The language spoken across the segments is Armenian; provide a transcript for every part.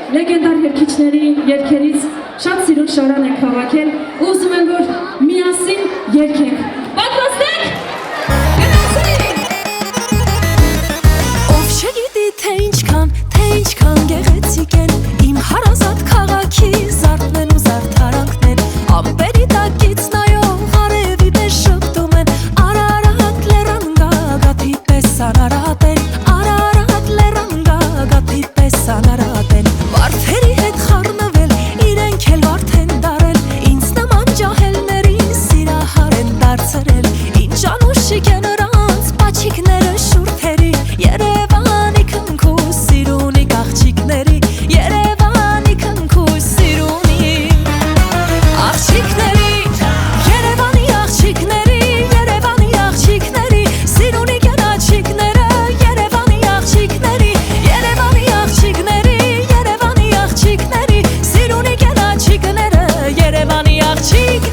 լեգենդար երգիչների երգերից շատ սիրուն շարան ենք հավաքել ու ուզում եմ, որ միասին երգենք։ Պատրաստ եք։ Ով չգիտի թե ինչքան գեղեցիկ են իմ հարազատ քաղաքի զարդն ու զարդարանքն ամպերի տակից նայող արևի պես շփտում են Արարատ լեռան գագաթի պես անարատ են Արարատ լեռան գագաթի պես անարատ են Վարդերի հետ խառնվել իրենք էլ վարդ են դարել ինձ նման ջահելներին սիրահար են դարձրել Ինչ անուշիկ է նրանց պաչիկները շուրթերի Երևանի քնքուս սիրունի աղջիկների Երևանի քնքուս սիրունի աղջիկների Երևանի աղջիկների Երևանի աղջիկների Սիրունի գնաչիկները Երևանի աղջիկների Երևանի աղջիկների Երևանի աղջիկների Սիրունի գնաչիկները Երևանի աղջիկների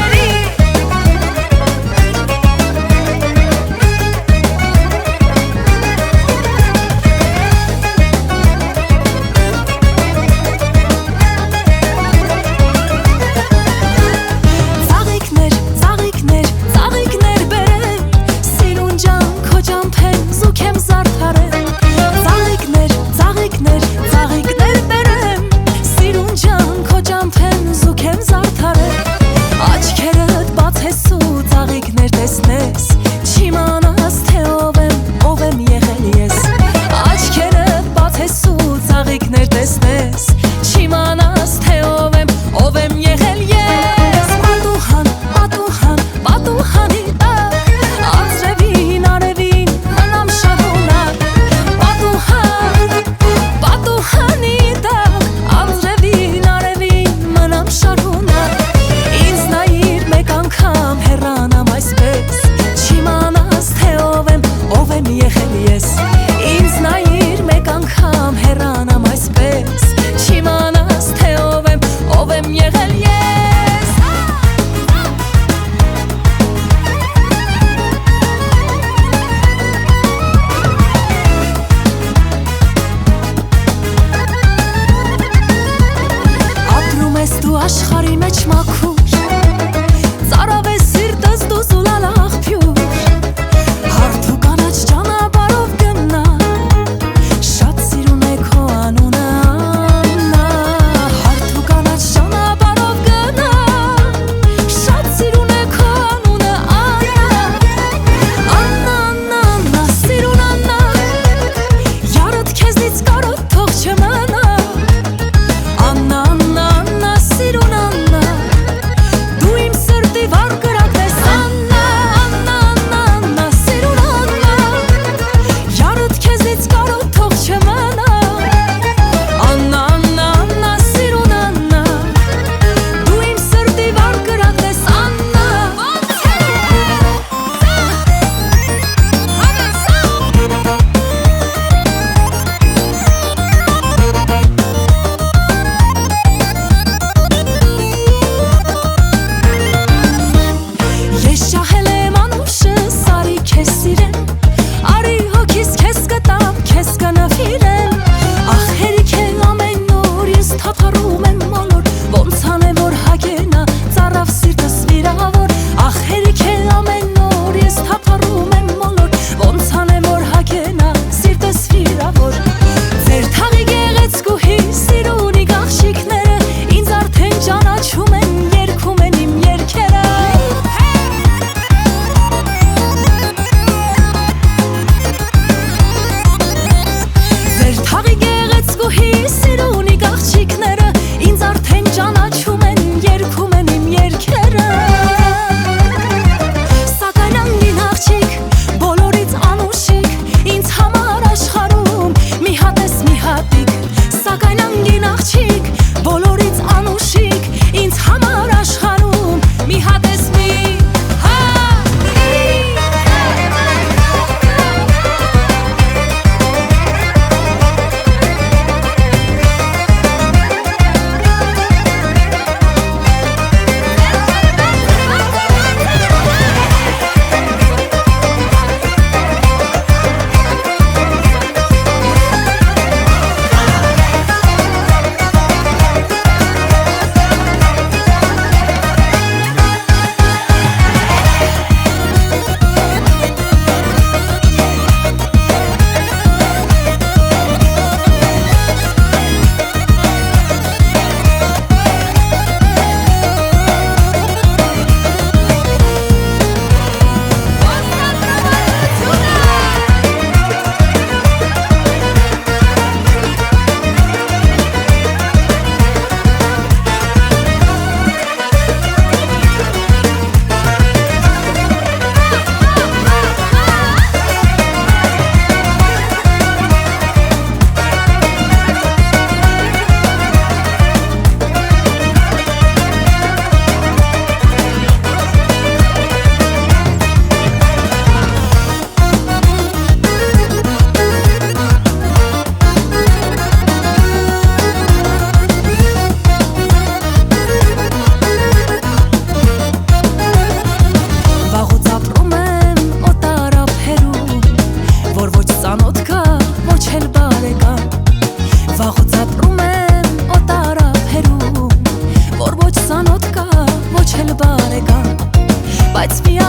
Աշխարհի մեջ մաքուր Ծարավ է սիրտս դու զուլալ աղբյուր Հարթ ու կանաչ ճանապարհով գնա Շատ սիրուն է քո անունը Աննա Հարթ ու կանաչ ճանապարհով գնա Շատ սիրուն է քո անունը Աննա Աննա, Աննա, Աննա, սիրուն Աննա Յարդ քեզնից կարոտ թող չմնա Աննա, Աննա, Աննա, սիրուն Աննա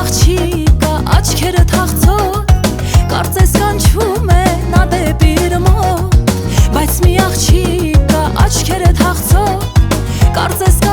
աղջիկ կա աչքերը թախծող, կարծես կանչում է նա դեպի իր մոտ, բայց մի աղջիկ կա աչքերը թախծող, կարծես